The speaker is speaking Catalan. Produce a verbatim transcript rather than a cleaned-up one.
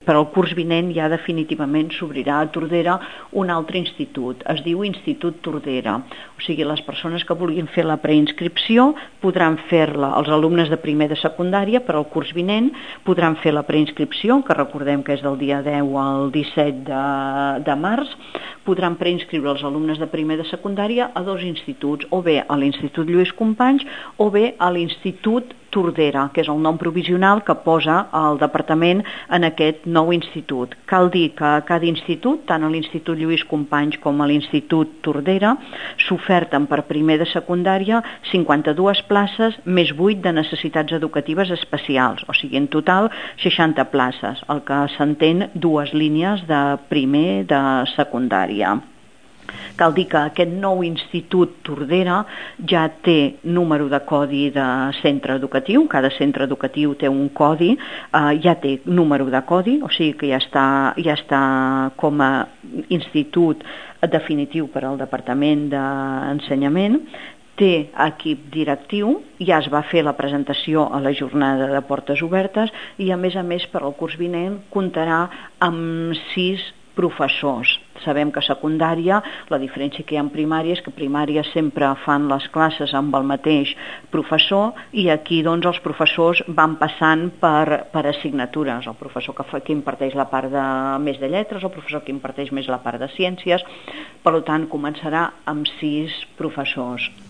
per al curs vinent ja definitivament s'obrirà a Tordera un altre institut, es diu Institut Tordera. O sigui, les persones que vulguin fer la preinscripció podran fer-la, els alumnes de primer de secundària per al curs vinent podran fer la preinscripció, que recordem que és del dia deu al disset de, de març, podran preinscriure els alumnes de primer de secundària a dos instituts, o bé a l'Institut Lluís Companys o bé a l'Institut Tordera, que és el nom provisional que posa el departament en aquest nou institut. Cal dir que a cada institut, tant a l'Institut Lluís Companys com a l'Institut Tordera, s'oferten per primer de secundària cinquanta-dues places més vuit de necessitats educatives especials, o sigui, en total seixanta places, el que s'entén dues línies de primer de secundària. Cal dir que aquest nou Institut Tordera ja té número de codi de centre educatiu, cada centre educatiu té un codi, eh, ja té número de codi, o sigui que ja està, ja està com a institut definitiu per al Departament d'Ensenyament, té equip directiu, ja es va fer la presentació a la jornada de portes obertes i a més a més per al curs vinent comptarà amb sis professors. Sabem que a secundària la diferència que hi ha en primària és que a primària sempre fan les classes amb el mateix professor i aquí doncs els professors van passant per, per assignatures, el professor que, fa, que imparteix la part de, més de lletres, el professor que imparteix més la part de ciències, per tant començarà amb sis professors.